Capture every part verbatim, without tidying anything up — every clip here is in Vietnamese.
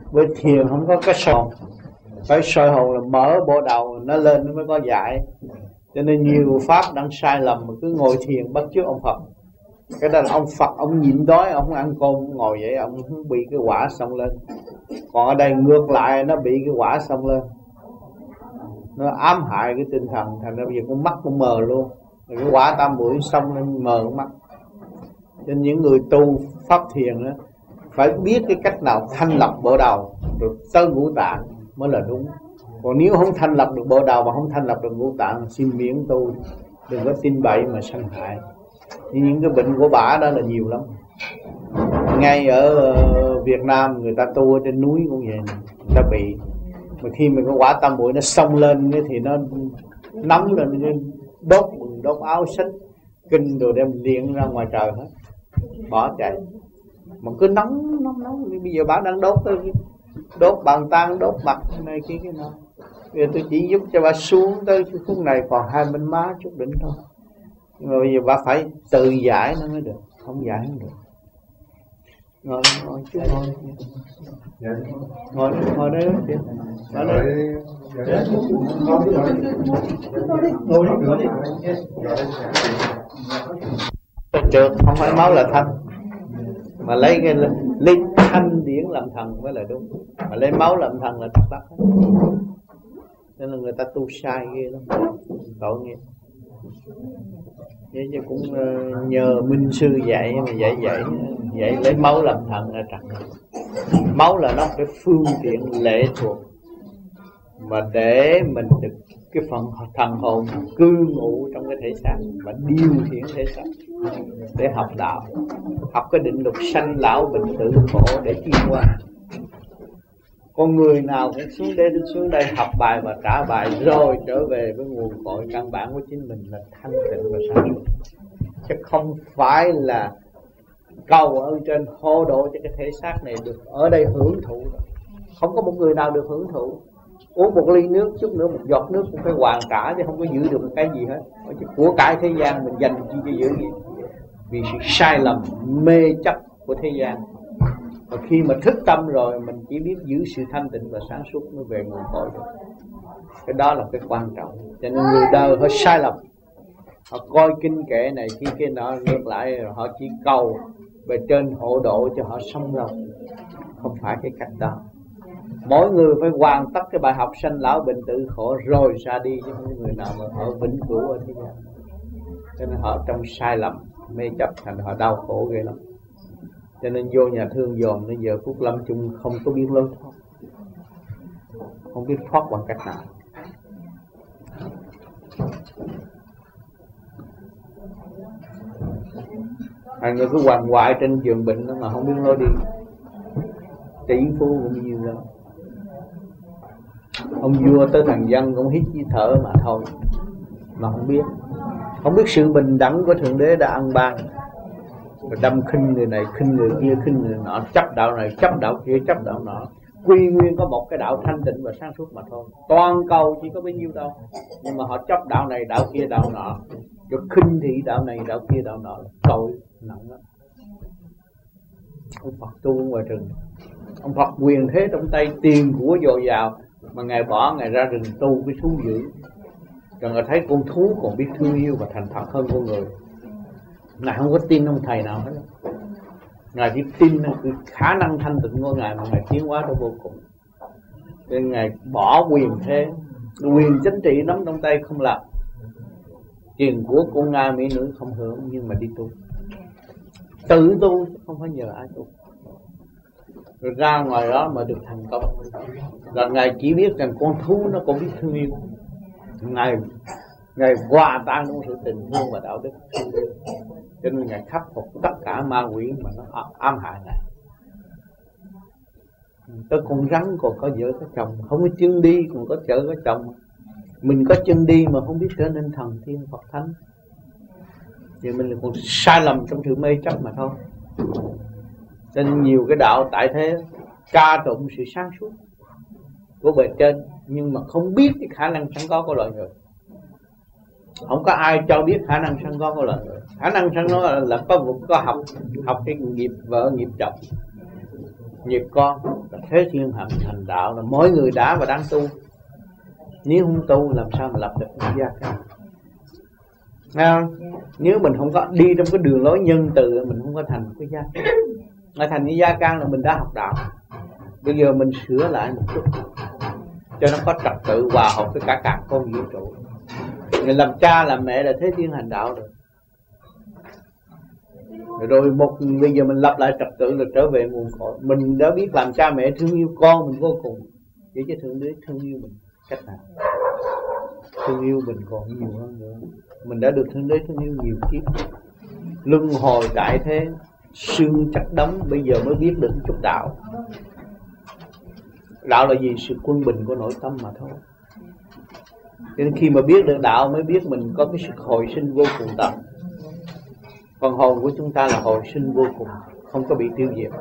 Với thiền không có cái soi hồn. Cái soi hồn là mở bộ đầu nó lên nó mới có giải. Cho nên nhiều pháp đang sai lầm mà cứ ngồi thiền bắt chước ông Phật. Cái đó là ông Phật, ông nhịn đói, ông ăn cơm, ông ngồi vậy, ông bị cái quả xông lên. Còn ở đây ngược lại, nó bị cái quả xông lên, nó ám hại cái tinh thần, thành ra bây giờ con mắt cũng mờ luôn. Rồi cái quả tam muội xông lên mờ con mắt. Nên những người tu pháp thiền đó phải biết cái cách nào thanh lọc bộ đầu rồi tới ngũ tạng mới là đúng. Còn nếu không thanh lọc được bộ đầu và không thanh lọc được ngũ tạng, xin miễn tu, đừng có tin bậy mà sanh hại. Nhưng những cái bệnh của bả đó là nhiều lắm. Ngay ở Việt Nam người ta tu ở trên núi cũng vậy, người ta bị. Mà khi mà cái quả tam muội nó xông lên thì nó nóng lên, nó đốt đốt áo xích kinh rồi đem liền ra ngoài trời hết, bỏ chạy. Mà cứ nóng nóng nóng, bây giờ bà đang đốt đốt bàn tan, đốt mặt này kia cái nào. Bây giờ tôi chỉ giúp cho bà xuống tới cái khúc này còn hai bên má chút đỉnh thôi. Nhưng mà bây giờ bà phải tự giải nó mới được, không giải không được. Ngồi ngồi chút ngồi ngồi ngồi đây đó, ngồi đây. Trượt không phải máu là thanh, mà lấy cái lấy thanh điển làm thần mới là đúng, mà lấy máu làm thần là tắc tắc. Nên là người ta tu sai ghê lắm, tội nghiệp. Vậy chứ cũng nhờ minh sư dạy mà dạy dạy dạy lấy máu làm thần là trật. Máu là nó cái phương tiện lệ thuộc mà để mình được cái phần thần hồn cư ngụ trong cái thể xác và điều khiển thể xác để học đạo, học cái định luật sanh lão bệnh tử khổ để tiến qua. Con người nào cũng xuống đây xuống đây học bài và trả bài rồi trở về với nguồn cội căn bản của chính mình là thanh tịnh và sáng suốt, chứ không phải là cầu ở trên hô độ cho cái thể xác này được ở đây hưởng thụ. Không có một người nào được hưởng thụ. Uống một ly nước chút nữa một giọt nước cũng phải hoàn trả chứ không có giữ được cái gì hết. Của cải thế gian mình dành chi cho giữ gì? Vì sự sai lầm mê chấp của thế gian. Và khi mà thức tâm rồi mình chỉ biết giữ sự thanh tịnh và sáng suốt mới về nguồn cội được. Cái đó là cái quan trọng. Cho nên người đời họ sai lầm, họ coi kinh kệ này kia kia nọ, ngược lại họ chỉ cầu về trên hộ độ cho họ sống lâu. Không phải cái cách đó. Mỗi người phải hoàn tất cái bài học sanh lão bệnh tử khổ rồi ra đi, chứ không có người nào mà họ vĩnh cửu ở thế gian. Cho nên họ trong sai lầm mê chấp thành họ đau khổ ghê lắm. Cho nên vô nhà thương dòm đến giờ phút lâm chung không có biết lối thoát, không biết thoát bằng cách nào. Hai người cứ hoàng hoại trên giường bệnh đó mà không biết lối đi. Tỷ phú cũng nhiều lắm. Ông vua tới thằng dân cũng hít với thở mà thôi, mà không biết không biết sự bình đẳng của Thượng Đế đã ăn ban, rồi đâm khinh người này khinh người kia khinh người nọ, chấp đạo này chấp đạo kia chấp đạo nọ. Quy nguyên có một cái đạo thanh tịnh và sáng suốt mà thôi, toàn cầu chỉ có bấy nhiêu đâu. Nhưng mà họ chấp đạo này đạo kia đạo nọ, rồi khinh thị đạo này đạo kia đạo nọ, tội nặng lắm. Ông Phật tu ngoài rừng, ông Phật quyền thế trong tay, tiền của dồi dào, mà Ngài bỏ Ngài ra rừng tu cái thú dữ. Rồi Ngài thấy con thú còn biết thương yêu và thành thật hơn con người. Ngài không có tin ông thầy nào hết. Ngài chỉ tin cái khả năng thanh tịnh của Ngài mà Ngài tiến hóa tới vô cùng. Nên Ngài bỏ quyền thế, quyền chính trị nắm trong tay không làm, tiền của con Nga mỹ nữ không hưởng, nhưng mà đi tu, tự tu không phải nhờ ai tu. Rồi ra ngoài đó mà được thành công. Rồi Ngài chỉ biết rằng con thú nó cũng biết thương yêu. Ngài Ngài hòa tan trong sự tình thương và đạo đức. Cho nên Ngài khắc phục tất cả ma quỷ mà nó ám hại Ngài. Tới con rắn còn có vợ có chồng, không có chân đi còn có vợ có chồng. Mình có chân đi mà không biết trở nên thần thiên Phật thánh. Vì mình là còn sai lầm trong sự mê chấp mà thôi. Cho nên nhiều cái đạo tại thế ca tụng sự sáng suốt của bề trên, nhưng mà không biết cái khả năng sẵn có của loài người. Không có ai cho biết khả năng sẵn có của loài người. Khả năng sẵn có là có có học học cái nghiệp vợ nghiệp chồng, nghiệp con. là thế thiên hành hành đạo, là mỗi người đã và đang tu. Nếu không tu làm sao mà lập được cái gia căn? Không? Nếu mình không có đi trong cái đường lối nhân từ, mình không có thành cái gia căn. Mà thành cái gia căn là mình đã học đạo. Bây giờ mình sửa lại một chút cho nó có trật tự hòa hợp với cả cả con vũ trụ. Người làm cha làm mẹ là thế thiên hành đạo rồi. Rồi một bây giờ mình lập lại trật tự là trở về nguồn cội. Mình đã biết làm cha mẹ thương yêu con mình vô cùng, để cho Thượng Đế thương yêu mình cách nào? Thương yêu mình còn nhiều hơn nữa. Mình đã được Thượng Đế thương yêu nhiều kiếp, luân hồi đại thế, xương chất đóng, bây giờ mới biết được chút đạo. Đạo là gì? Sự quân bình của nội tâm mà thôi. Cho nên khi mà biết được đạo mới biết mình có cái sự hồi sinh vô cùng tận. Phần hồn của chúng ta là hồi sinh vô cùng, không có bị tiêu diệt.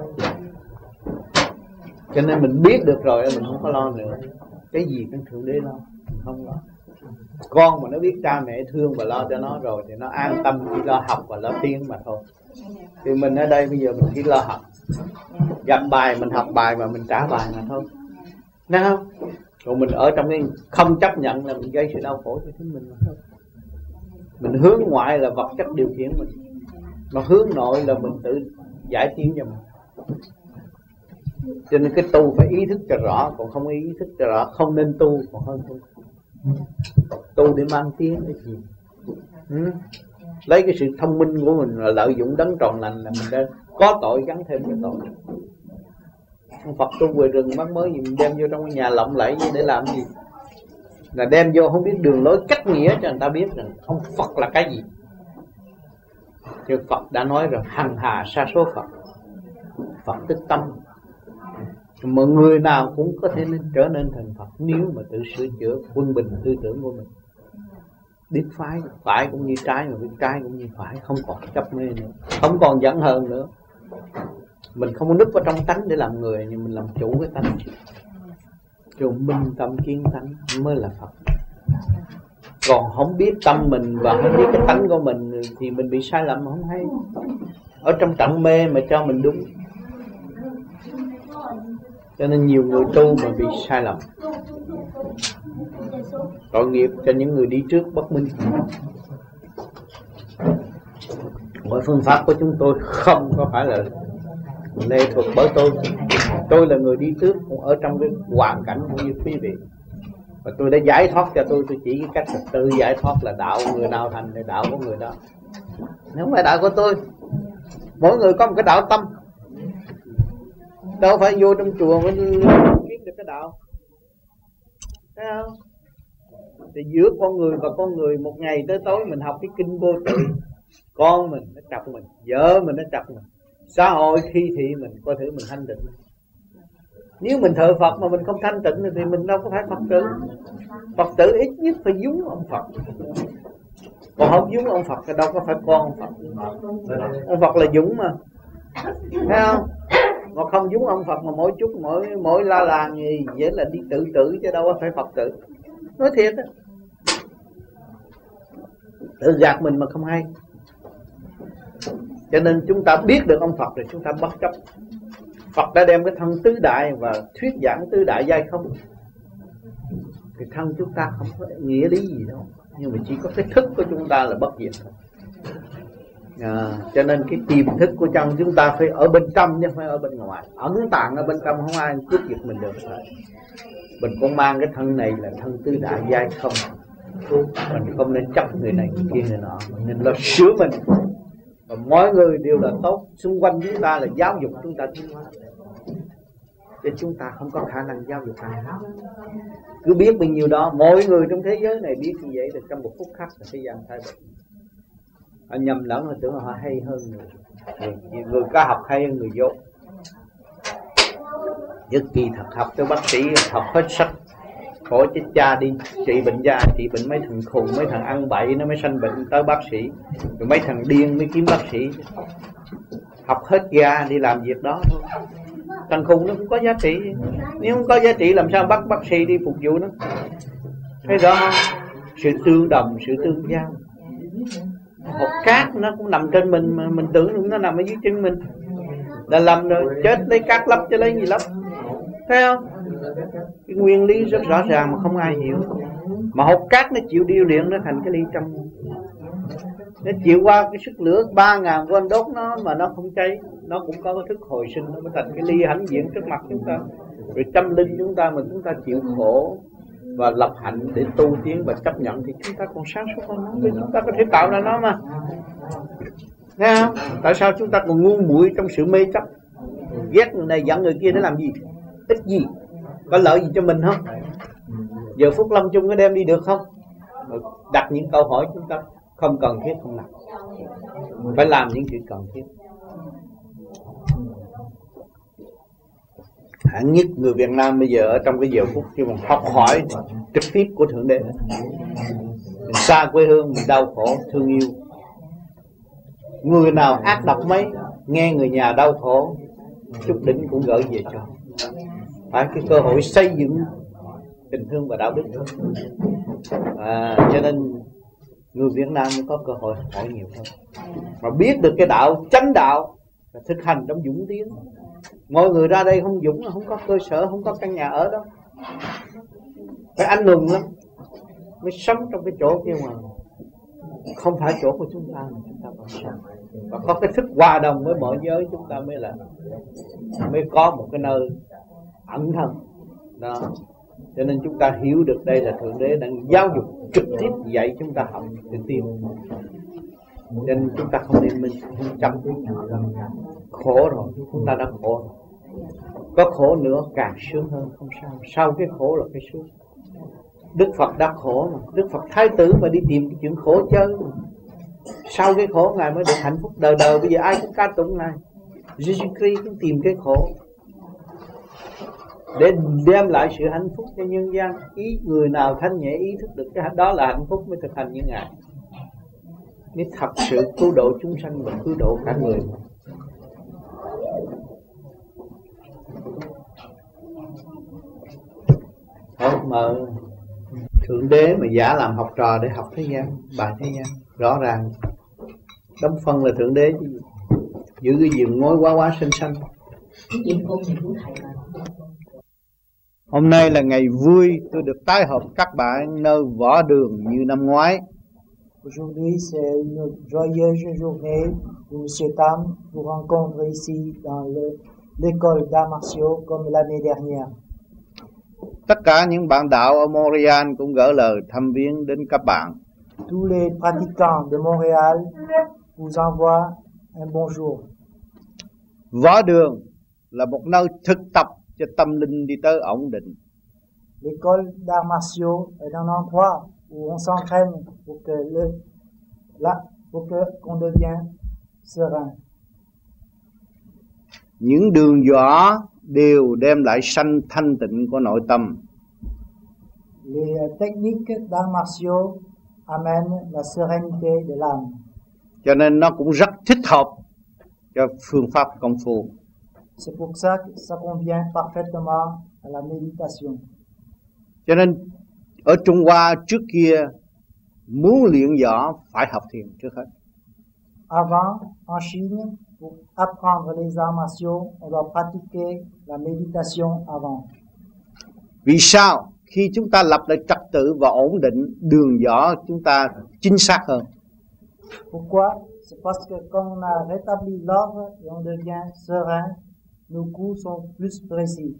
Cho nên mình biết được rồi mình không có lo nữa. Cái gì cái Thượng Đế lo, mình không lo. Con mà nó biết cha mẹ thương và lo cho nó rồi thì nó an tâm chỉ lo học và lo tiến mà thôi. Thì mình ở đây bây giờ mình chỉ lo học, gặp bài mình học bài và mình trả bài mà thôi, thấy không? Còn mình ở trong cái không chấp nhận là mình gây sự đau khổ cho chính mình mà thôi. Mình hướng ngoại là vật chất điều khiển mình, mà hướng nội là mình tự giải tiến cho mình. Cho nên cái tu phải ý thức cho rõ, còn không ý thức cho rõ không nên tu còn hơn tu. Tu để mang tiếng cái gì? Ừ? Lấy cái sự thông minh của mình là lợi dụng đấng tròn lành là mình đã có tội gắn thêm cái tội. Ông Phật tu về rừng bắt mới gì mình đem vô trong cái nhà lộng lẫy để làm gì? Là đem vô không biết đường lối cách nghĩa cho người ta biết rằng ông Phật là cái gì. Chứ Phật đã nói rồi, hằng hà sa số Phật. Phật tức tâm. Mà người nào cũng có thể nên trở nên thành Phật nếu mà tự sửa chữa quân bình tư tưởng của mình. Biết phái, phải cũng như trái, mà biết trái cũng như phải, không còn chấp mê nữa, không còn giận hờn nữa. Mình không có núp vào trong tánh để làm người, nhưng mình làm chủ cái tánh. Trường minh tâm kiến tánh mới là Phật. Còn không biết tâm mình và không biết cái tánh của mình thì mình bị sai lầm mà không hay. Ở trong trận mê mà cho mình đúng. Cho nên nhiều người tu mà bị sai lầm. Tội nghiệp cho những người đi trước bất minh. Mọi phương pháp của chúng tôi không có phải là lệ thuộc bởi tôi. Tôi là người đi trước cũng ở trong cái hoàn cảnh cũng như quý vị. Và tôi đã giải thoát cho tôi, tôi chỉ cái cách là tự giải thoát là đạo người nào thành thì đạo của người đó. Nếu không phải đạo của tôi. Mỗi người có một cái đạo tâm. Đâu phải vô trong chùa mới kiếm được cái đạo. Thấy không? Thì giữa con người và con người một ngày tới tối mình học cái kinh vô tự. Con mình nó chọc mình, vợ mình nó chọc mình, xã hội khi thị mình, coi thử mình thanh tịnh. Nếu mình thờ Phật mà mình không thanh tịnh thì mình đâu có phải Phật tử. Phật tử ít nhất phải dúng ông Phật. Còn không dúng ông Phật thì đâu có phải con ông Phật. Ông Phật là dũng mà, thấy không? Mà không dúng ông Phật mà mỗi chút mỗi mỗi la làng gì vậy là đi tự tử chứ đâu có phải Phật tử. Nói thiệt á, tự gạt mình mà không hay. Cho nên chúng ta biết được ông Phật rồi chúng ta bất chấp. Phật đã đem cái thân tứ đại và thuyết giảng tứ đại giai không. Thì thân chúng ta không có nghĩa lý gì đâu, nhưng mà chỉ có cái thức của chúng ta là bất diệt thôi. À, cho nên cái tiềm thức của chân chúng ta phải ở bên trong chứ không phải ở bên ngoài. Ẩn tàng ở bên trong không ai cướp giật mình được. Mình cũng mang cái thân này là thân tứ đại giai không. Mình không nên chấp người này người kia người nọ, mình nên là sửa mình. Và mọi người đều là tốt. Xung quanh chúng ta là giáo dục chúng ta tiến hóa. Chứ chúng ta không có khả năng giáo dục ai. Cứ biết bao nhiêu đó, mỗi người trong thế giới này biết như vậy thì trong một phút khắc là thế gian thay đổi. Họ nhầm lẫn là tưởng là họ hay hơn người. Người, người có học hay hơn người dốt. Nhất kỳ thật học cho bác sĩ học hết sách. Khổ chết cha đi trị bệnh da, trị bệnh mấy thằng khùng, mấy thằng ăn bậy nó mới sanh bệnh tới bác sĩ. Rồi mấy thằng điên mới kiếm bác sĩ. Học hết ra đi làm việc đó thôi. Thằng khùng nó cũng có giá trị. Nếu không có giá trị làm sao bắt bác sĩ đi phục vụ nó. Thấy rõ không? Sự tương đồng, sự tương giao. Hột cát nó cũng nằm trên mình mà mình tưởng nó nằm ở dưới chân mình. Là lầm rồi, chết lấy cát lấp chứ lấy gì lấp. Thấy không? Cái nguyên lý rất rõ ràng mà không ai hiểu. Mà hột cát nó chịu điêu luyện nó thành cái ly trong. Nó chịu qua cái sức lửa ba ngàn con đốt nó mà nó không cháy. Nó cũng có cái thức hồi sinh, nó mới thành cái ly hãnh diện trước mặt chúng ta. Rồi tâm linh chúng ta mà chúng ta chịu khổ và lập hạnh để tu tiến và chấp nhận thì chúng ta còn sáng suốt hơn nó. Vì chúng ta có thể tạo ra nó mà. Nghe không? Tại sao chúng ta còn ngu muội trong sự mê chấp? Ghét người này giận người kia để làm gì? Ích gì? Có lợi gì cho mình không? Giờ phút lâm chung có đem đi được không? Đặt những câu hỏi chúng ta không cần thiết không làm. Phải làm những chuyện cần thiết. Hẳn nhất người Việt Nam bây giờ ở trong cái giờ phút khi mà học hỏi trực tiếp của Thượng Đế. Mình xa quê hương, mình đau khổ, thương yêu. Người nào ác độc mấy, nghe người nhà đau khổ, chút đỉnh cũng gửi về cho. Phải cái cơ hội xây dựng tình thương và đạo đức. À, cho nên người Việt Nam mới có cơ hội hỏi nhiều hơn. Mà biết được cái đạo, chánh đạo, và thực hành trong dũng tiến. Mọi người ra đây không dũng, không có cơ sở, không có căn nhà ở đó. Phải anh hùng lắm mới sống trong cái chỗ kia mà không phải chỗ của chúng ta mà chúng ta còn sống. Và có cái thức hòa đồng với mọi giới chúng ta mới là mới có một cái nơi ẩn thân đó. Cho nên chúng ta hiểu được đây là Thượng Đế đang giáo dục trực tiếp dạy chúng ta học để tiến. Cho nên chúng ta không nên mình không chấp khổ rồi, chúng ta đã khổ rồi. Có khổ nữa càng sướng hơn không sao. Sau cái khổ là cái sướng. Đức Phật đã khổ mà, Đức Phật Thái tử mà đi tìm cái chuyện khổ chơi. Sau cái khổ Ngài mới được hạnh phúc đời đời. Bây giờ ai cũng ca tụng Ngài. Jesus Christ cũng tìm cái khổ để đem lại sự hạnh phúc cho nhân gian. Ý người nào thanh nhẹ ý thức được cái đó là hạnh phúc mới thực hành như Ngài. Nếu thật sự cứu độ chúng sanh và cứu độ cả người. Không mà Thượng Đế mà giả làm học trò để học thế gian, bài thế gian, rõ ràng đóng phân là Thượng Đế chứ. Giữ cái giường ngói quá quá xinh xanh. Hôm nay là ngày vui, tôi được tái hợp các bạn nơi võ đường như năm ngoái. Aujourd'hui, c'est une joyeuse journée où Monsieur Tam vous rencontre ici dans l'école d'arts martiaux comme l'année dernière. Tất cả những bạn đạo ở Montréal cũng gửi lời thăm viếng đến các bạn. Tous les pratiquants de Montréal vous envoient un bonjour. Võ đường là một nơi thực tập cho tâm linh đi tới ổn định. L'école d'arts martiaux est un endroit où on s'entraîne pour que le là pour que qu'on devienne serein. Những đường võ đều đem lại sanh thanh tịnh của nội tâm. Les techniques d'arts martiaux amènent la sérénité de l'âme. Cho nên nó cũng rất thích hợp cho phương pháp công phu. C'est pour ça que ça convient parfaitement à la méditation. Cho nên ở Trung Hoa trước kia muốn luyện võ phải học thiền trước hết. Avant, en Chine, pour apprendre les arts martiaux, on doit pratiquer la méditation avant. Vì sao? Khi chúng ta lập lại trật tự và ổn định, đường võ chúng ta chính xác hơn. Pourquoi? C'est parce que quand on a rétabli l'ordre et on devient serein, nos coups sont plus précis.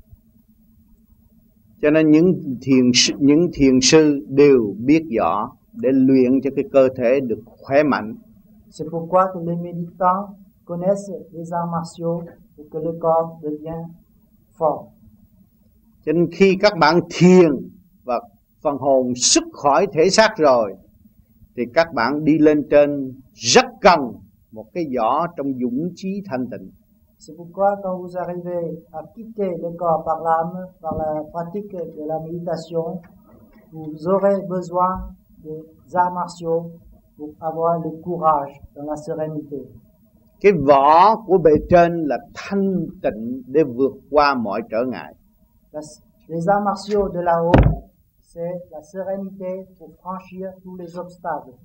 Cho nên những thiền những thiền sư đều biết võ để luyện cho cái cơ thể được khỏe mạnh. C'est pourquoi que les méditants connaissent les arts martiaux pour que le corps devienne fort. Cho nên khi các bạn thiền và phần hồn xuất khỏi thể xác rồi thì các bạn đi lên trên rất cần một cái võ trong dũng chí thanh tịnh. C'est pourquoi quand vous arrivez à quitter le corps par l'âme, par la pratique de la méditation, vous aurez besoin des arts martiaux pour avoir le courage dans la sérénité. Cái võ của bề trên là thanh tịnh để vượt qua mọi trở ngại. Les arts martiaux de là-haut, c'est la sérénité pour franchir tous les obstacles.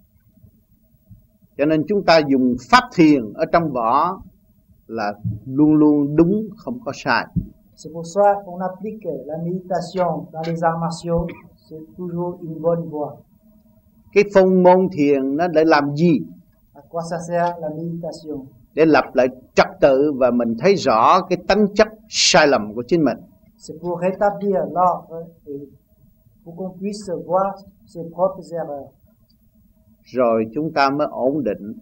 Cho nên chúng ta dùng pháp thiền ở trong võ là luôn luôn đúng, không có sai. C'est pour ça qu'on applique la méditation dans les arts martiaux, c'est toujours une bonne voie. Cái phong môn thiền nó để làm gì? À quoi ça sert la méditation? Để lập lại trật tự và mình thấy rõ cái tánh chất sai lầm của chính mình. C'est pour rétablir l'ordre et pour qu'on puisse voir ses propres erreurs. Rồi chúng ta mới ổn định.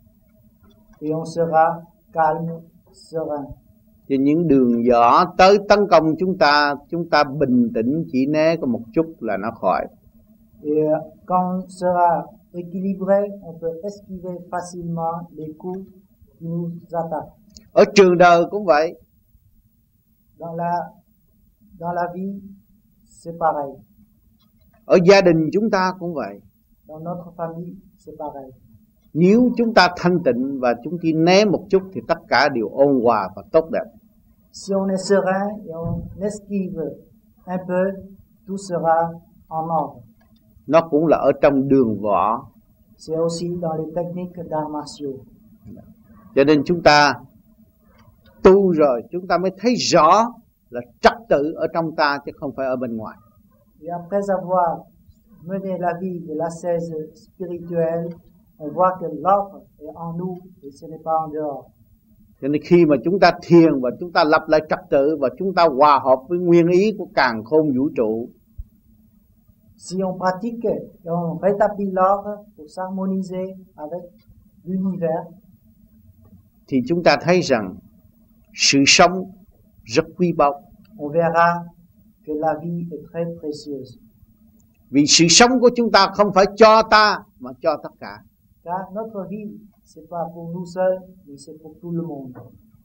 Et on sera calme, serein. Thì những đường gió tới tấn công chúng ta, chúng ta bình tĩnh chỉ né có một chút là nó khỏi. Et quand on sera équilibré, on peut esquiver facilement les coups qui nous attaquent. Ở trường đời cũng vậy. Dans la, dans la vie, c'est pareil. Ở gia đình chúng ta cũng vậy. Dans notre famille, c'est pareil. Nếu chúng ta thanh tịnh và chúng ta né một chút thì tất cả đều ôn hòa và tốt đẹp. Si on est serein et on esquive un peu, tout sera en ordre. Nó cũng là ở trong đường võ. C'est aussi dans les techniques d'arts martiaux. Cho nên chúng ta tu rồi chúng ta mới thấy rõ là trật tự ở trong ta chứ không phải ở bên ngoài. Et après avoir mené la vie de l'ascèse spirituelle, on voit que l'ordre est en nous et ce n'est pas en dehors. Cho nên khi mà chúng ta thiền và chúng ta lập lại trật tự và chúng ta hòa hợp với nguyên ý của càn khôn vũ trụ, si on pratique et on rétablit l'ordre pour s'harmoniser avec l'univers, thì chúng ta thấy rằng sự sống rất quý báu. On verra que la vie est très précieuse. Vì sự sống của chúng ta không phải cho ta mà cho tất cả. Car notre vie, c'est pas pour nous seuls, mais c'est pour tout le monde.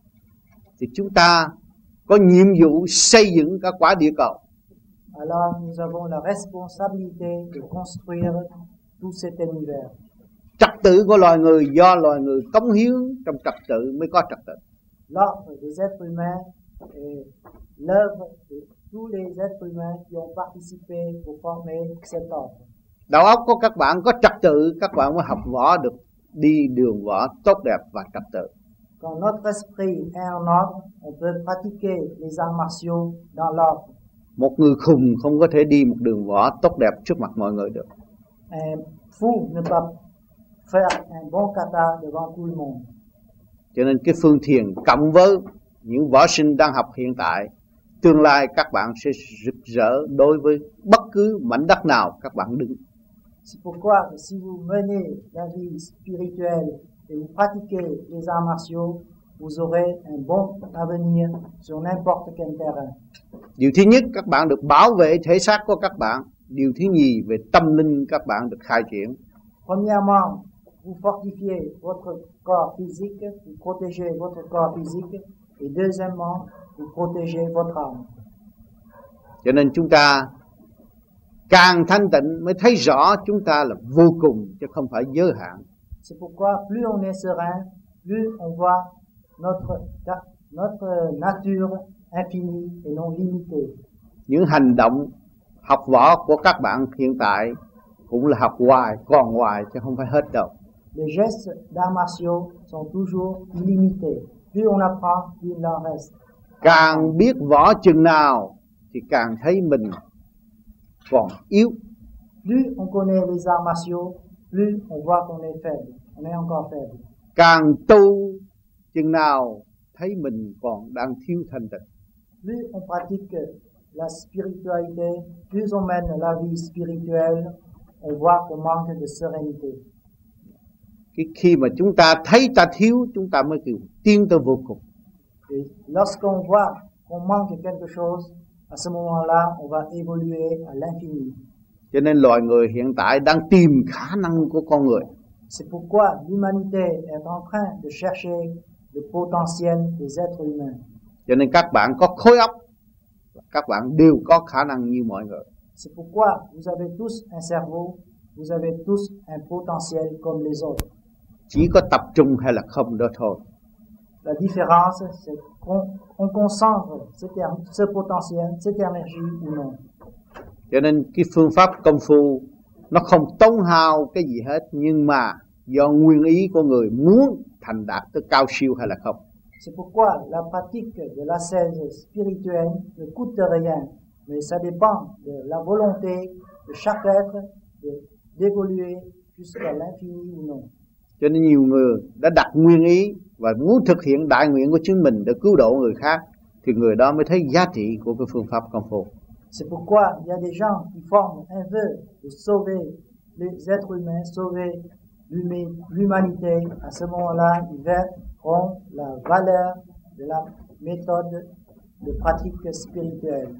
Thì chúng ta có nhiệm vụ xây dựng các quả địa cầu. Alors nous avons la responsabilité de construire tout cet univers. Trật tự của loài người do loài người cống hiến trong trật tự mới có trật tự. L'ordre des êtres humains est l'œuvre de tous les êtres humains qui ont participé pour former cet ordre. Đầu óc của các bạn có trật tự, các bạn mới học võ được, đi đường võ tốt đẹp và trật tự. Quand notre esprit est en ordre, on peut pratiquer les arts martiaux dans l'ordre. Một người khùng không có thể đi một đường võ tốt đẹp trước mặt mọi người được. Un fou ne peut pas faire un bon kata devant tout le monde. Cho nên cái phương thiền cộng với những võ sinh đang học hiện tại, tương lai các bạn sẽ rực rỡ đối với bất cứ mảnh đất nào các bạn đứng. C'est pourquoi si vous menez la vie spirituelle et vous pratiquez les arts martiaux, vous aurez un bon avenir sur n'importe quel terrain. Điều thứ nhất, các bạn được bảo vệ thể xác của các bạn. Điều thứ nhì, về tâm linh các bạn được khai triển. Premièrement, vous fortifiez votre corps physique, vous protégez votre corps physique, et deuxièmement, vous protégez votre âme. Cho nên chúng ta càng thanh tịnh mới thấy rõ chúng ta là vô cùng chứ không phải giới hạn. C'est pourquoi plus on est serein, plus on voit notre, notre nature infinie et non limitée. Những hành động học võ của các bạn hiện tại cũng là học hoài, còn hoài chứ không phải hết đâu. Les gestes d'arts martiaux sont toujours illimités. Plus on apprend, plus il en reste. Càng biết võ chừng nào thì càng thấy mình còn yếu. Plus on connaît les arts martiaux, plus on voit qu'on est faible. On est encore faible. Càng tu chừng nào thấy mình còn đang thiếu thanh tịnh. Plus on pratique la spiritualité, plus on mène la vie spirituelle, on voit qu'on manque de sérénité. Cái khi mà chúng ta thấy ta thiếu, chúng ta mới kêu tiến tới vô cùng. Et lorsqu'on voit qu'on manque quelque chose, à ce moment-là, on va évoluer à l'infini. Cho nên loài người hiện tại đang tìm khả năng của con người. C'est pourquoi l'humanité est en train de chercher le potentiel des êtres humains. Cho nên các bạn có khối óc, các bạn đều có khả năng như mọi người. C'est pourquoi vous avez tous un cerveau, vous avez tous un potentiel comme les autres. Chỉ có tập trung hay là không đó thôi. La différence, c'est qu'on on concentre ce, ce potentiel, cette énergie ou non. Cho nên cái phương pháp công phu nó không tốn hao cái gì hết, nhưng mà do nguyên ý của người muốn thành đạt tới cao siêu hay là không. C'est pourquoi la pratique de l'ascèse spirituelle ne coûte rien, mais ça dépend de la volonté de chaque être de d'évoluer jusqu'à l'infini ou non. Cho nên nhiều người đã đặt nguyên ý và muốn thực hiện đại nguyện của chính mình để cứu độ người khác, thì người đó mới thấy giá trị của cái phương pháp công phu. C'est pourquoi il y a des gens qui forment un vœu de sauver les êtres humains, sauver l'humanité. À ce moment-là, ils verront la valeur de la méthode de pratique spirituelle.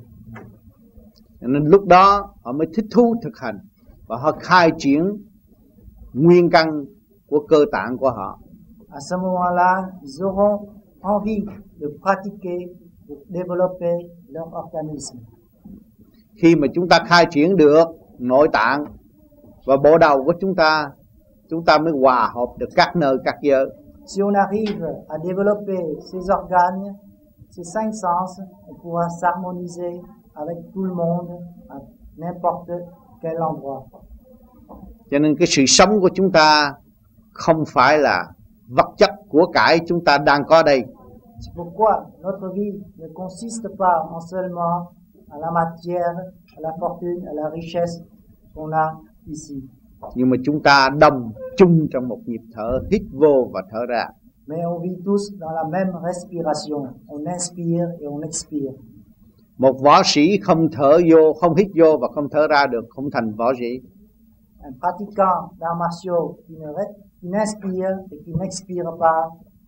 Nên lúc đó họ mới thích thú thực hành và họ khai triển nguyên căn của cơ tạng của họ. À ce moment-là, ils auront envie de pratiquer pour développer leur organisme. Khi mà chúng ta khai triển được nội tạng và bộ đầu của chúng ta, chúng ta mới hòa hợp được các nơi các giới. Si on arrive à développer ces organes, ces cinq sens, on pourra s'harmoniser avec tout le monde à n'importe quel endroit. Cho nên cái sự sống của chúng ta không phải là vật chất của cải chúng ta đang có đây. C'est pourquoi notre vie ne consiste pas en seulement à la matière, à la fortune, à la richesse qu'on a ici. Nhưng mà chúng ta đồng chung trong một nhịp thở, hít vô và thở ra. Mais on vit tous dans la même respiration. On inspire et on expire. Một võ sĩ không thở vô, không hít vô và không thở ra được, không thành võ sĩ. Un pratiquant d'arts martiaux qui ne qui n'inspire et qui n'expire pas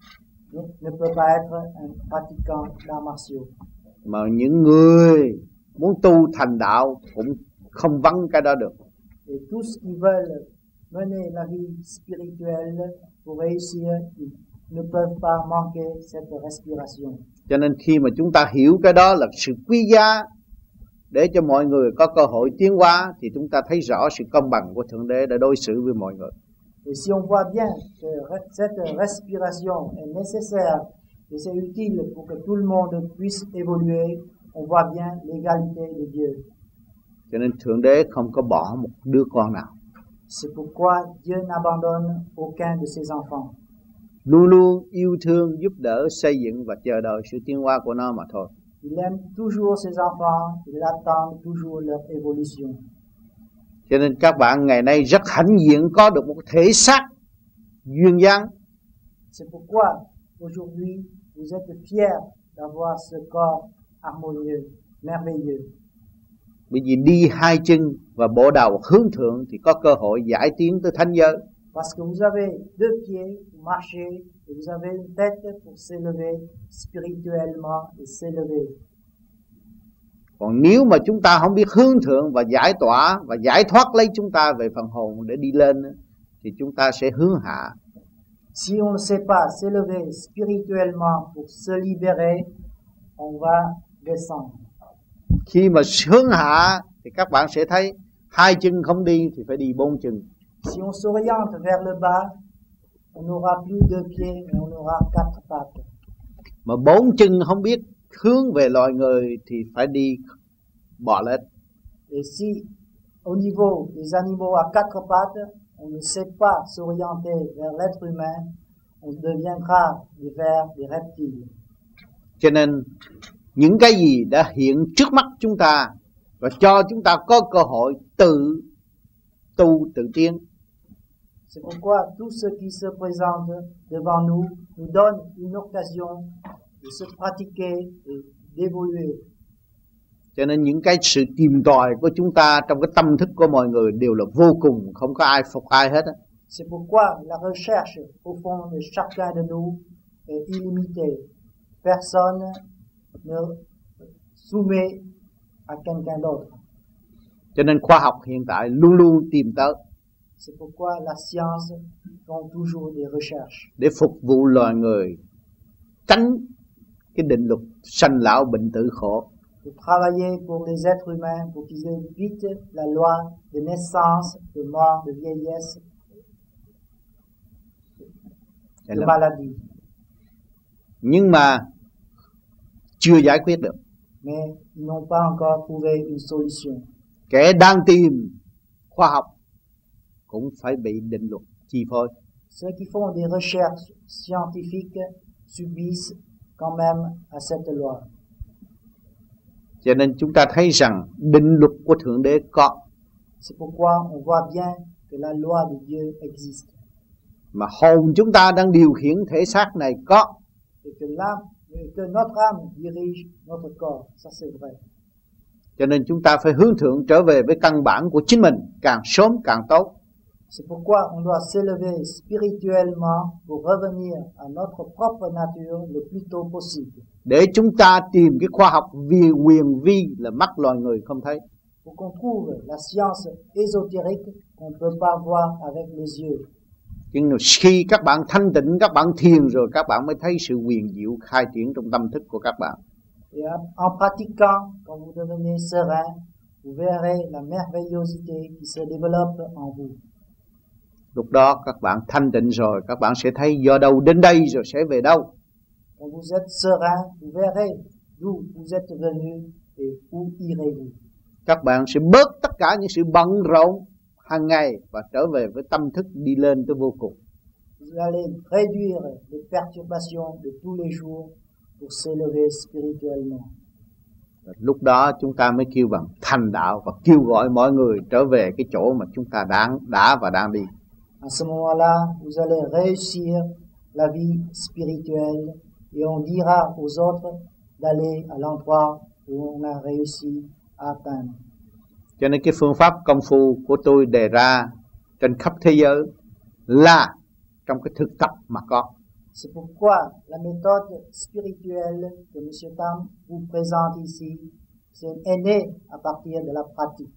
ne peut pas être un pratiquant d'arts martiaux. Mà những người muốn tu thành đạo cũng không vắng cái đó được. Et tous qui veulent mener la vie spirituelle pour réussir, ils ne peuvent pas manquer cette respiration. Cho nên khi mà chúng ta hiểu cái đó là sự quý giá để cho mọi người có cơ hội tiến hóa, thì chúng ta thấy rõ sự công bằng của Thượng Đế đã đối xử với mọi người. Et si on voit bien que cette respiration est nécessaire et c'est utile pour que tout le monde puisse évoluer, on voit bien l'égalité de Dieu. Cho nên Thượng Đế không có bỏ một đứa con nào. C'est pourquoi Dieu n'abandonne aucun de ses enfants. Luôn luôn yêu thương, giúp đỡ, xây dựng và chờ đợi sự tiến hóa của nó mà thôi. Il aime toujours ses enfants, il attend toujours leur évolution. Cho nên các bạn ngày nay rất hãnh diện có được một thể xác duyên dáng. C'est pourquoi aujourd'hui vous êtes fiers d'avoir ce corps harmonieux, merveilleux. Bởi vì đi hai chân và bộ đầu hướng thượng thì có cơ hội giải tiến tới thánh giới. Parce que vous avez deux pieds pour marcher et vous avez une tête pour s'élever spirituellement et s'élever. Còn nếu mà chúng ta không biết hướng thượng và giải tỏa và giải thoát lấy chúng ta về phần hồn để đi lên, thì chúng ta sẽ hướng hạ. Si on ne sait pas s'élever spirituellement pour se libérer, on va descendre. Khi mà hướng hạ thì các bạn sẽ thấy hai chân không đi thì phải đi bốn chân. Si on s'oriente vers le bas, on n'aura plus deux pieds, mais on aura quatre pattes. Mà bốn chân không biết hướng về loài người thì phải đi bò lết. Et si au niveau des animaux à quatre pattes, on ne sait pas s'orienter vers l'être humain, on deviendra des vers, des reptiles. Cho nên những cái gì đã hiện trước mắt chúng ta và cho chúng ta có cơ hội tự tu tự tiến. C'est pourquoi tout ce qui se présente devant nous nous donne une occasion de se pratiquer et d'évoluer. Cho nên những cái sự tìm tòi của chúng ta trong cái tâm thức của mọi người đều là vô cùng, không có ai phục ai hết á. C'est pourquoi la recherche au fond de chacun de nous est illimitée. Personne ne soumet à quelqu'un d'autre. Cho nên khoa học hiện tại luôn luôn tìm tới. C'est pourquoi la science font toujours des recherches. Để phục vụ loài người tránh cái định luật sanh lão bệnh tử khổ. De travailler pour les êtres humains pour qu'ils évitent la loi de naissance, de mort, de vieillesse, de maladie. Nhưng mà chưa giải quyết được. Mais ils n'ont pas encore trouvé une solution. Kẻ đang tìm khoa học cũng phải bị định luật chi phối. Ceux qui font des recherches scientifiques subissent quand même à cette loi. Cho nên chúng ta thấy rằng định luật của Thượng Đế có. C'est pourquoi on voit bien que la loi de Dieu existe. Mà hồn chúng ta đang điều khiển thể xác này có. Et que l'âme, et que notre âme dirige notre corps, ça c'est vrai. Cho nên chúng ta phải hướng thượng trở về với căn bản của chính mình, càng sớm càng tốt. C'est pourquoi on doit s'élever spirituellement pour revenir à notre propre nature le plus tôt possible. Để chúng ta tìm cái khoa học vì quyền vi là mắt loài người không thấy. Pour qu'on trouve la science ésotérique qu'on ne peut pas voir avec les yeux. Nhưng khi các bạn thanh tịnh, các bạn thiền rồi, các bạn mới thấy sự huyền diệu khai triển trong tâm thức của các bạn. Et en pratiquant, quand vous devenez serein, vous verrez la merveillosité qui se développe en vous. Lúc đó các bạn thanh tịnh rồi, các bạn sẽ thấy do đâu đến đây rồi sẽ về đâu. Quand vous êtes serein, vous verrez d'où vous êtes venu et où irez-vous. Các bạn sẽ bớt tất cả những sự bận rộn hàng ngày và trở về với tâm thức đi lên tới vô cùng. Vous allez réduire les perturbations de tous les jours pour s'élever spirituellement. Lúc đó chúng ta mới kêu bằng thành đạo và kêu gọi mọi người trở về cái chỗ mà chúng ta đang đã và đang đi. À ce moment-là, vous allez réussir la vie spirituelle et on dira aux autres d'aller à l'endroit où on a réussi à atteindre. Cho nên cái phương pháp công phu của tôi đề ra trên khắp thế giới là trong cái thực tập mà có. C'est pourquoi la méthode spirituelle que M. Tam vous présente ici, c'est né à partir de la pratique.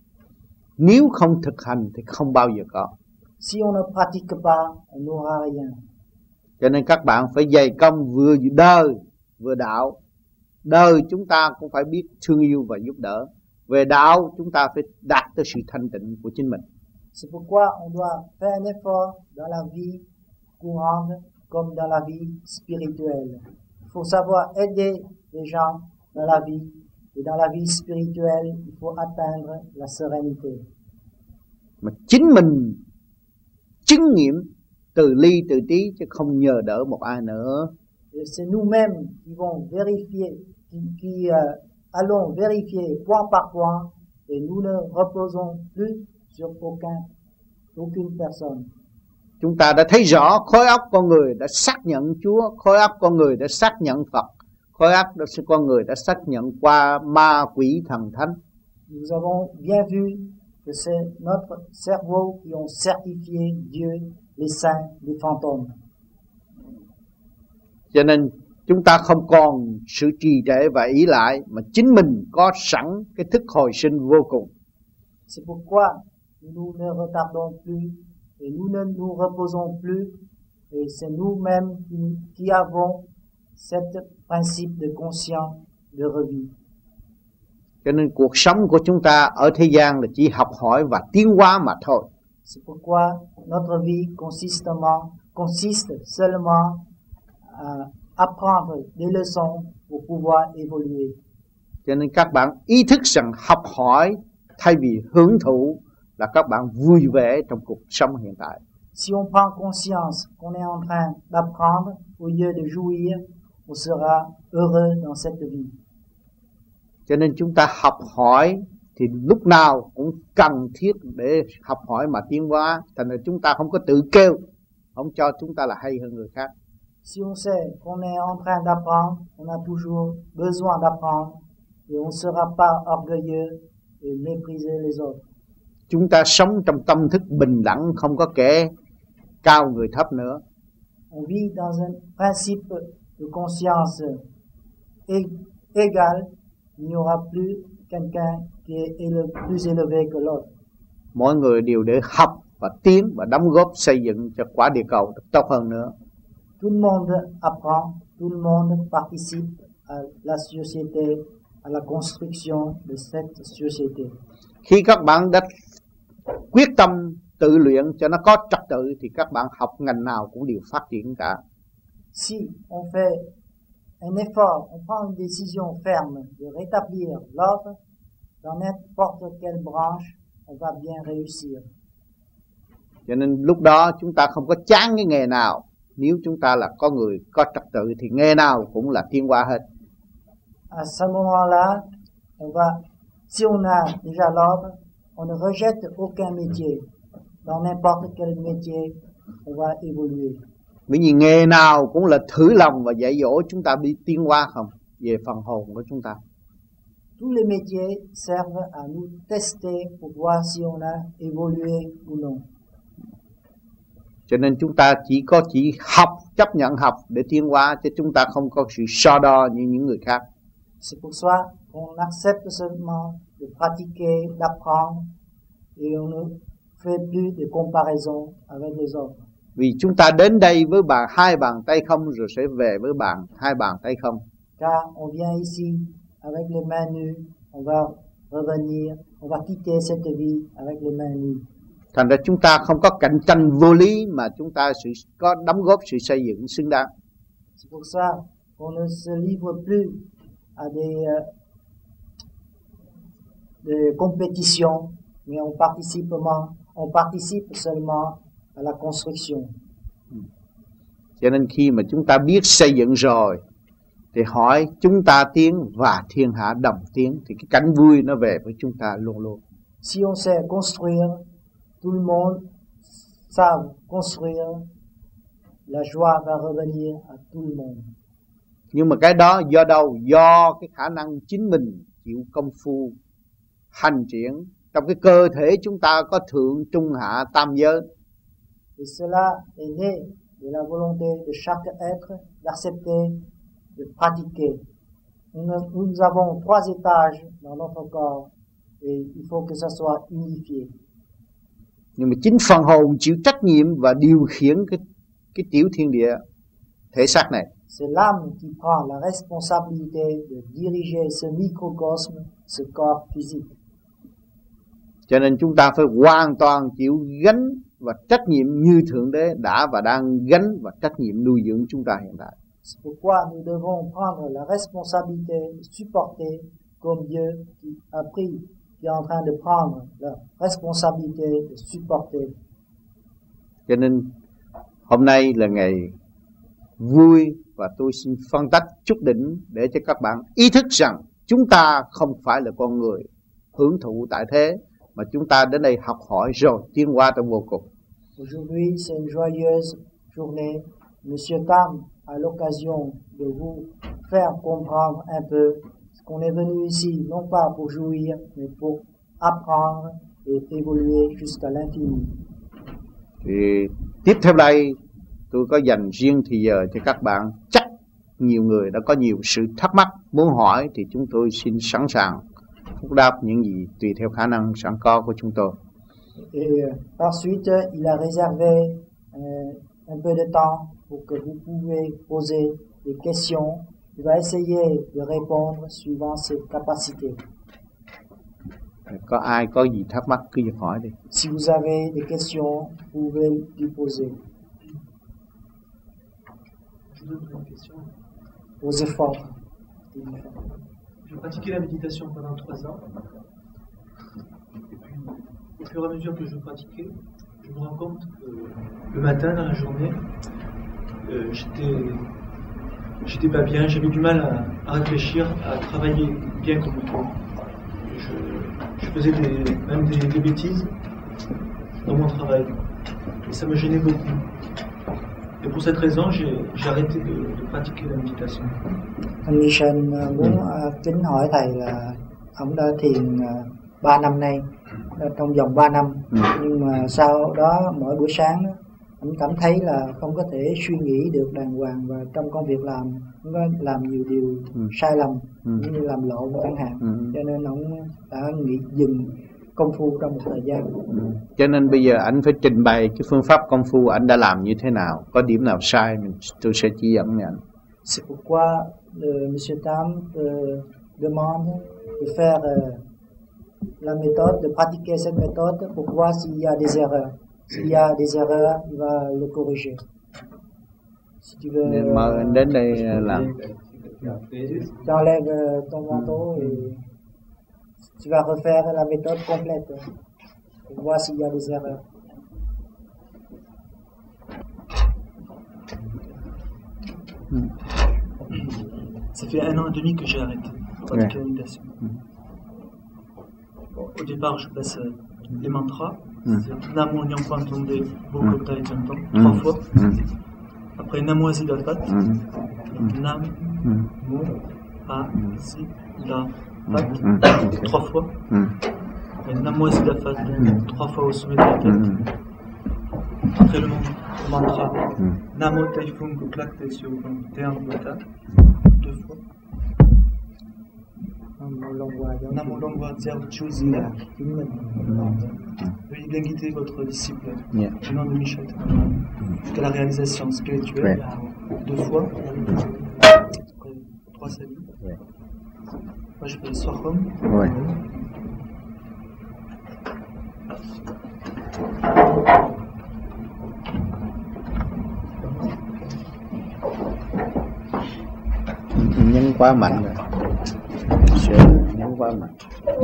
Nếu không thực hành thì không bao giờ có. Si on ne pratique pas, on n'aura rien. Cho nên các bạn phải dày công vừa đời vừa đạo. Đời chúng ta cũng phải biết thương yêu và giúp đỡ. Về đạo chúng ta phải đạt tới sự thanh tịnh của chính mình. C'est pourquoi on doit faire un effort dans la vie courante comme dans la vie spirituelle. Il faut savoir aider les gens dans la vie. Et dans la vie spirituelle, il faut atteindre la sérénité. Mà chính mình chứng nghiệm từ ly từ trí chứ không nhờ đỡ một ai nữa. Et c'est nous-mêmes qui vont vérifier, qui, qui euh, allons vérifier point par point, et nous ne reposons plus sur aucun, aucune personne. Chúng ta đã thấy rõ khối óc con người đã xác nhận Chúa, khối óc con người đã xác nhận Phật, khối óc con người đã xác nhận qua ma quỷ thần thánh. Nous avons bien vu que c'est notre cerveau qui ont certifié Dieu, les saints, les fantômes. Cho nên chúng ta không còn sự trì trệ và ý lại, mà chính mình có sẵn cái thức hồi sinh vô cùng. C'est pourquoi nous ne retardons plus et nous ne nous reposons plus, et c'est nous-mêmes qui, qui avons cet principe de conscience, de revue. Cho nên cuộc sống của chúng ta ở thế gian là chỉ học hỏi và tiến hóa mà thôi. C'est pourquoi notre vie consistement, consiste seulement à apprendre des leçons pour pouvoir évoluer. Cho nên các bạn ý thức rằng học hỏi thay vì hưởng thụ là các bạn vui vẻ trong cuộc sống hiện tại. Si on prend conscience qu'on est en train d'apprendre au lieu de jouir, on sera heureux dans cette vie. Cho nên chúng ta học hỏi thì lúc nào cũng cần thiết để học hỏi mà tiến hóa. Thành ra chúng ta không có tự kêu, không cho chúng ta là hay hơn người khác. Si on sait qu'on est en train d'apprendre, on a toujours besoin d'apprendre et on ne sera pas orgueilleux et mépriser les autres. Chúng ta sống trong tâm thức bình đẳng, không có kẻ cao người thấp nữa. On vit dans un principe de conscience égal, il n'y aura plus quelqu'un qui est plus élevé que l'autre. Mỗi người đều để học và tiến và đóng góp xây dựng cho quả địa cầu tốt hơn nữa. Tout le monde apprend, tout le monde participe à la société, à la construction de cette société. Khi các bạn đã quyết tâm tự luyện cho nó có trật tự thì các bạn học ngành nào cũng đều phát triển cả. Si on fait un effort, on prend une décision ferme de rétablir l'ordre dans n'importe quelle branche, on va bien réussir. Cho nên lúc đó chúng ta không có chán cái nghề nào, nếu chúng ta là có người có trật tự thì nghề nào cũng là tiến hóa hết. À ce moment-là, on va, si on a déjà l'ordre, on ne rejette aucun métier. Dans n'importe quel métier, on va évoluer. Bởi vì nghề nào cũng là thử lòng và dạy dỗ chúng ta đi tiến hóa không, về phần hồn của chúng ta. Tous les métiers servent à nous tester pour voir si on a évolué ou non. Cho nên chúng ta chỉ có chỉ học, chấp nhận học để tiến hóa, chứ chúng ta không có sự so đo như những người khác. C'est pour ça qu'on accepte seulement de pratiquer, d'apprendre, et on ne fait plus de comparaison avec les autres. Vì chúng ta đến đây với bàn hai bàn tay không rồi sẽ về với bàn hai bàn tay không. Car on vient ici avec les mains nues, on va revenir, on va quitter cette vie avec les mains nues. Thành ra chúng ta không có cạnh tranh vô lý mà chúng ta sự có đóng góp sự xây dựng xứng đáng. C'est pour ça qu'on ne se livre plus à des, euh, des compétitions, mais on participe, on participe seulement à la construction. Cho nên khi mà chúng ta biết xây dựng rồi thì hỏi chúng ta tiến và thiên hạ đồng tiến, thì cái cảnh vui nó về với chúng ta luôn luôn. Si on sait construire, tout le monde savent construire, la joie va revenir à tout le monde. Nhưng mà cái đó do đâu? Do cái khả năng chính mình chịu công phu hành triển. Trong cái cơ thể chúng ta có thượng trung hạ tam giới. Et cela est né de la volonté de chaque être d'accepter, de pratiquer. Nous, nous avons trois étages dans notre corps et il faut que ça soit unifié. Nhưng mà chính phần hồn chịu trách nhiệm và điều khiển cái, cái tiểu thiên địa thể xác này. C'est l'âme qui prend la responsabilité de diriger ce microcosme, ce corps physique. Cho nên chúng ta phải hoàn toàn chịu gánh và trách nhiệm như Thượng Đế đã và đang gánh và trách nhiệm nuôi dưỡng chúng ta hiện tại. C'est pourquoi nous devons prendre la responsabilité de supporter comme Dieu qui a pris, qui est en train de prendre la responsabilité de supporter. Cho nên hôm nay là ngày vui và tôi xin phân tách chút đỉnh để cho các bạn ý thức rằng chúng ta không phải là con người hưởng thụ tại thế, mà chúng ta đến đây học hỏi rồi tiến hóa trong vô cùng. Aujourd'hui, c'est une joyeuse journée. Monsieur Tam a l'occasion de vous faire comprendre un peu qu'on est venu ici, non pas pour jouir, mais pour apprendre et évoluer jusqu'à l'infini. Thì tiếp theo đây tôi có dành riêng thì giờ cho các bạn. Chắc nhiều người đã có nhiều sự thắc mắc muốn hỏi thì chúng tôi xin sẵn sàng phúc đáp những gì tùy theo khả năng sẵn có của chúng tôi. Et euh, par suite, il a réservé euh, un peu de temps pour que vous pouvez poser des questions. Il va essayer de répondre suivant ses capacités. Có ai có gì thắc mắc cứ việc hỏi đi. Si vous avez des questions, vous pouvez lui poser. Je voudrais poser une question. Osez fort. Je pratiquais la méditation pendant trois ans. Et puis, au fur et à mesure que je pratiquais, je me rends compte que le matin, dans la journée, euh, j'étais, j'étais pas bien, j'avais du mal à, à réfléchir, à travailler bien comme il faut. Je, je faisais des, même des, des bêtises dans mon travail. Et ça me gênait beaucoup. Et pour cette raison, j'ai, j'ai arrêté de, de pratiquer la méditation. Anh Nishan muốn uh, kính hỏi thầy là ông đã thiền uh, ba năm nay, uh, trong vòng ba năm, ừ. nhưng mà sau đó mỗi buổi sáng anh cảm thấy là không có thể suy nghĩ được đàng hoàng, và trong công việc làm cũng có làm nhiều điều ừ. sai lầm, ừ. như làm lộn chẳng hạn, ừ. cho nên ông đã nghỉ dừng công phu trong một thời gian. Ừ. Cho nên bây giờ anh phải trình bày cái phương pháp công phu anh đã làm như thế nào, có điểm nào sai mình tôi sẽ chỉ dẫn cho anh. C'est pourquoi le Monsieur Tam euh, demande de faire euh, la méthode, de pratiquer cette méthode pour voir s'il y a des erreurs. S'il y a des erreurs, il va le corriger. Si tu veux, nên mời anh đến đây làm. Tu enlèves ton manteau et tu vas refaire la méthode complète pour voir s'il y a des erreurs. Mm. Ça fait un an et demi que j'ai arrêté de pratiquer la méditation. Mm. Bon, au départ, je passe euh, les mantras. Mm. C'est Namo Nyangpa Tonde Bokota et Tantan, mm. trois fois. Mm. Après Namo Asidafat, mm. Nam Mo Asidafat, mm. trois fois. Mm. Et Namo Asidafat, mm. trois fois au sommet de la tête. Mm. Après le mantra, mm. Namo Taifung Kuklak Tesio Teang Bata, deux fois. Namo Longwa Tsiao Chuzila. Veuillez bien guider votre disciple, yeah. Du nom de Michel, jusqu'à la réalisation spirituelle, ouais. Deux fois, après trois saluts. Ouais. Moi je fais le Sochom. Ouais. Nhấn quá mạnh rồi, sẽ nhấn quá mạnh.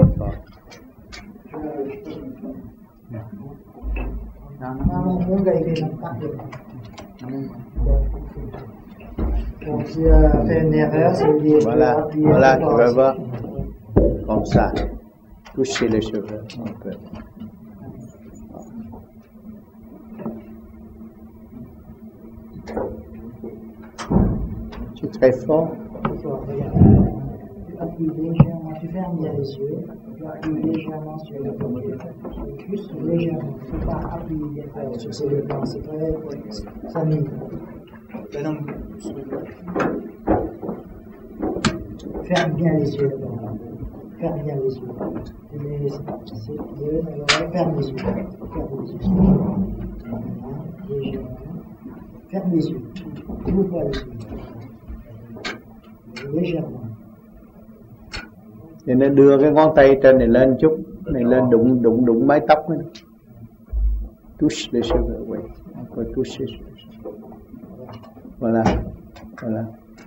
Voilà, voilà, tu vas voir, comme ça, toucher les cheveux un peu. Tu es très fort. Tu appuies légèrement, tu fermes bien les yeux, tu appuies légèrement sur le pommier, juste légèrement, il ne faut pas appuyer sur ces deux plans, c'est très, ça mine. Ferme bien les yeux, ferme bien les yeux. Mais c'est deux, alors ferme les yeux, ferme les yeux. Légèrement, ferme les yeux, ouvre pas les yeux. Légèrement. Thì nên đưa cái ngón tay trên này lên chút, này lên đụng đụng đụng mái tóc này. Touche les cheveux, oui. Encore toucher les cheveux. Voilà, voilà.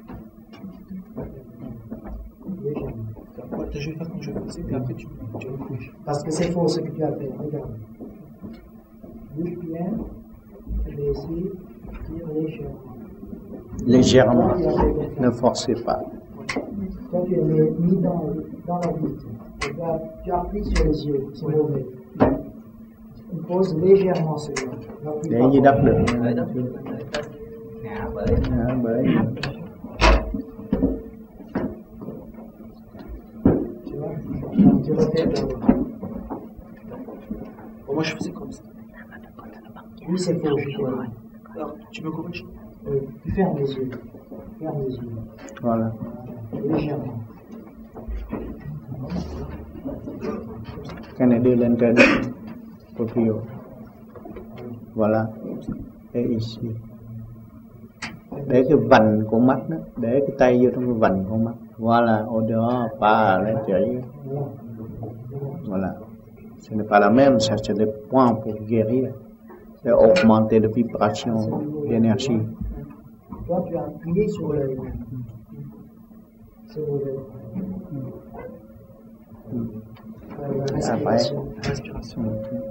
Je vais faire comme je faisais, puis après tu me couches. Parce que c'est faux ce que tu as fait, regarde. Bouge bien, laissez, tire légèrement. Légèrement, ne forcez pas. Toi, tu es mis dans, dans la vide. Tu appuies sur les yeux, c'est mauvais. On pose légèrement celui-là. Để như đắp được. Ngã bởi. Ngã bởi. Tu vois, tu refais d'abord. Bon, moi je faisais comme ça. Oui, c'est faux. Alors, tu me corriges? Oui, tu fermes les yeux. Ferme les yeux. Voilà. Légèrement. Cái này đưa lên trên profil. Voilà. Et ici. Để cái vành của mắt đó, để cái tay vô trong cái vành của mắt. Voilà, au dehors, pas à l'intérieur. Voilà. Ce n'est pas la même, ça c'est le point pour guérir. C'est augmenter la vibration d'énergie. Toi, tu as appuyé sur le... C'est mauvais. La respiration. La respiration.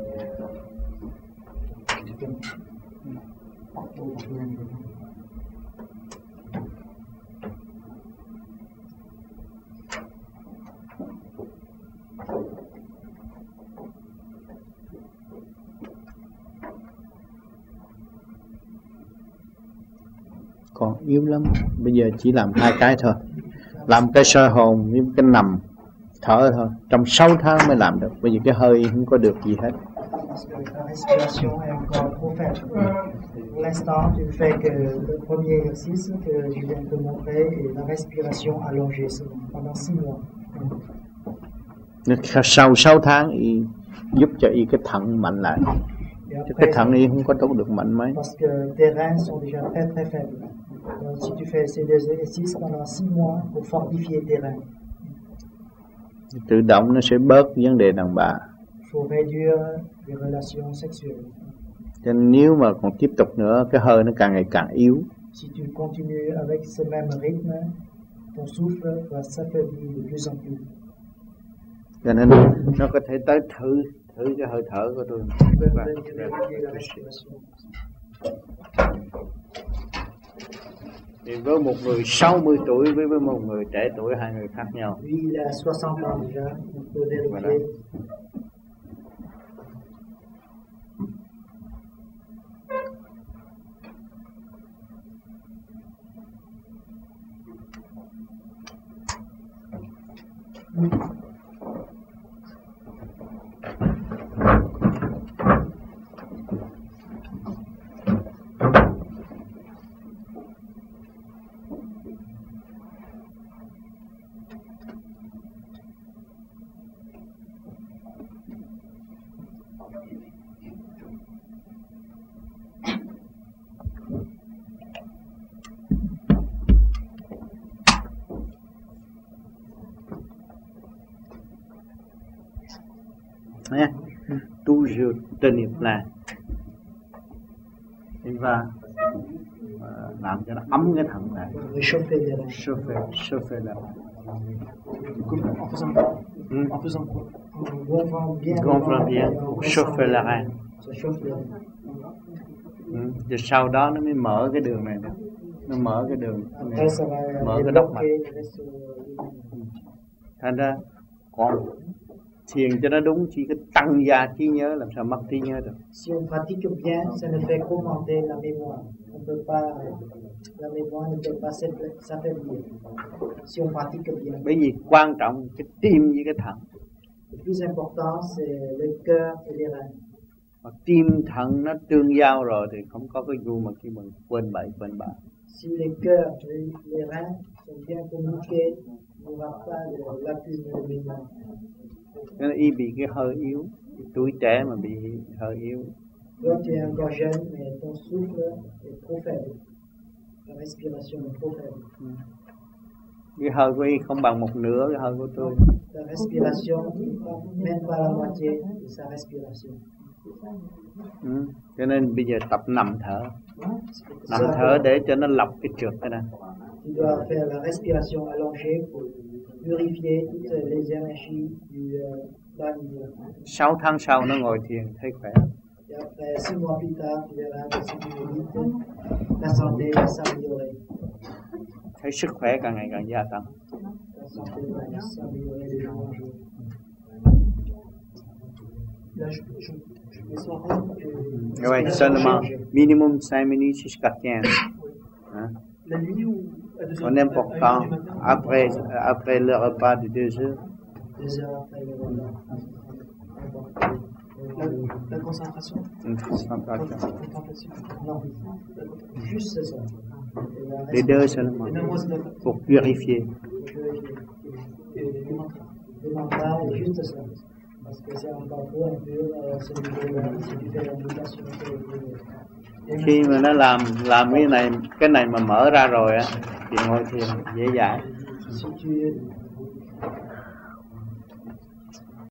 Còn yếu lắm, bây giờ chỉ làm hai cái thôi. Làm cái soi hồn với cái nằm thở thôi. Trong sáu tháng mới làm được. Bây giờ cái hơi không có được gì hết. La respiration est encore trop faible. Pour l'instant, tu ne fais que le premier exercice que je viens de te montrer et la respiration allongée seulement pendant six mois. Sau sáu tháng y giúp cho y cái thận mạnh lại. Chứ cái thận y không có tốt được mạnh mấy. Parce que tes reins sont déjà très très faibles. Donc, si tu fais ces deux exercices pendant six mois pour fortifier tes reins. Tự động nó sẽ bớt vấn đề đàn bà. Faut réduire les relations sexuelles. Cho nên nếu mà còn tiếp tục nữa, cái hơi nó càng ngày càng yếu. Si tu continues avec ce même rythme, ton souffle va s'affaiblir de plus en plus. Cho nên nó có thể tới thử thử cái hơi thở của tôi. Thì với một người sáu mươi tuổi với với một người trẻ tuổi, hai người khác nhau. Lui, il a soixante ans déjà, on peut vérifier. Voilà. Nha. Toujours tenir plein. Thì và làm cho nó ấm cái thận lại. Réchauffer les reins. Chauffer, chauffer là. En faisant, Hmm. en faisant quoi? En gonflant bien. Gonflant les bien reins, pour en chauffer le ressentant. rein. Ça chauffe les reins. Ừ. Rồi sau đó nó mới mở cái đường này nè. Nó mở cái đường này. Après, ça va Mở cái đốc mạch. débloquer le reste du- Thành ra còn thiền cho nó đúng chỉ có tăng gia trí nhớ, làm sao mất trí nhớ được. Si on pratique bien, ça ne fait qu'augmenter la mémoire. On peut pas, la mémoire ne peut pas s'affai- s'affaiblir. Si on pratique bien. Bởi vì quan trọng cái tim với cái thận. Le plus important, c'est le cœur et les reins. Mà tim thận nó tương giao rồi thì không có cái vụ mà khi mình quên bậy quên bạ. Si les cœurs et les reins sont bien communiqués, il n'y aura pas de lacune de mémoire. Nên y bị cái hơi yếu, tuổi trẻ mà bị hơi yếu. Toi, tu es encore jeune, mais ton souffle est trop faible. Ta respiration est trop faible. Cái hơi của y không bằng một nửa cái hơi của tôi. Ta respiration n'est pas, même pas la moitié de sa respiration. Ừ. Cho nên bây giờ tập nằm thở, C'est pour nằm ça thở que để cho nó lọc cái trượt cái này. tu dois faire la respiration allongée pour purifier toutes les énergies du euh, bas niveau. Sáu tháng sau nó ngồi thiền thấy khỏe. Et après, six mois plus tard, tu verras que si tu médites, ta santé va s'améliorer. Thấy sức khỏe càng ngày càng gia tăng. Ta santé va s'améliorer de jour en jour. Là, je, je, je me sens rendre que Ouais, seulement minimum cinq minutes jusqu'à quinze. Hein? la nuit ou à deux heures, On aime à- à une heure important, du matin, après, après le repas de deux heures, Deux heures après le repas. la, la concentration, une concentration. contemplation. Non, juste ça. Et la Les deux seulement, Et même moi, c'est pour purifier. et le mantra. Le mantra est juste ça. Parce que c'est encore trop impur à ce niveau-là. Si tu fais la méditation, c'est Khi mà nó làm làm cái này cái này mà mở ra rồi á thì ngồi thiền dễ dãi. si tu